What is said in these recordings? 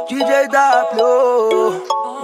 DJ W.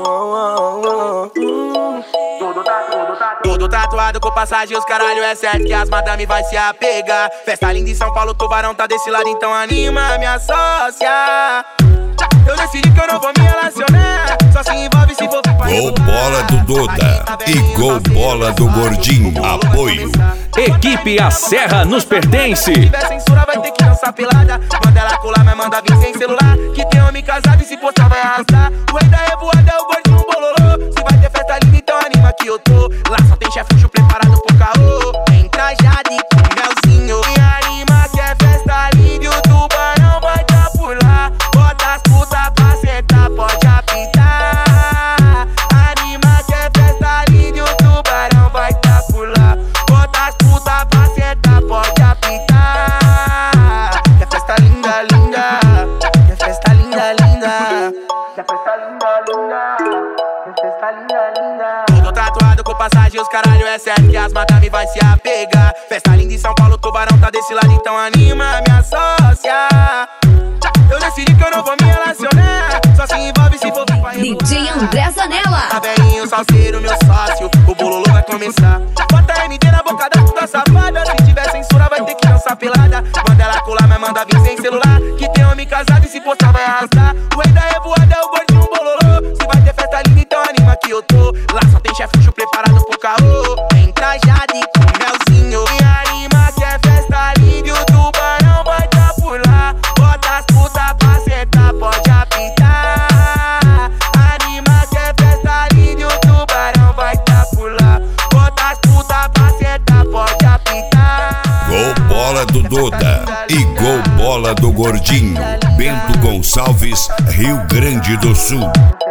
Todo tatuado com passagem, os caralho, é certo que as madame vai se apegar. Festa linda em São Paulo, Tubarão tá desse lado, então anima minha sócia. Eu decidi que eu não vou me relacionar, só se envolve se for pra Gol bola do Doda e gol bola do Gordinho. Apoio Equipe A Serra nos pertence. Se tiver censura vai ter que dançar pelada. Manda ela colar, mas manda vir sem celular. Que tem homem casado e se postar vai arrastar. O rei da revoada é o Gordinho bololô. Se vai ter festa linda, então anima que eu tô. Lá só tem chefucho preparado pro caô. Tem trajado e com melzinho. E anima que é festa linda e o Tubarão vai tá por lá. Bota as putas pra sentar, pode apitar. Anima que é festa linda e o Tubarão vai tá por lá. Bota as putas pra sentar, pode apitar. Que é festa linda, linda. Que é festa linda, linda. Que é festa linda, linda. Que é festa linda, linda. Todo tatuado com passagem, os caralho, é certo que as madame vai se apegar. Festa linda em São Paulo, Tubarão tá desse lado, então anima minha sócia. Eu decidi que eu não vou me relacionar, só se envolve se for pra DJ André Zanella. Tá velhinho, salseiro, meu sócio, o bololô vai começar. Bota MD na boca da puta safada. Se tiver censura vai ter que dançar pelada. Manda ela colar, mas manda vir sem celular. Que tem homem casado e se postar vai arrastar. O rei da revoada é o Gordinho bololô. Se vai ter festa linda, então anima que eu tô. Lá só tem chefucho preparado pro caô. Tem trajado e com melzinho. E anima que é festa linda e o Tubarão vai tá por lá. Bota as putas pra sentar, pode apitar. Anima que é festa linda e o Tubarão vai tá por lá. Bota as putas pra sentar, pode apitar. Gol bola do Doda e gol bola do Gordinho. Bento Gonçalves, Rio Grande do Sul.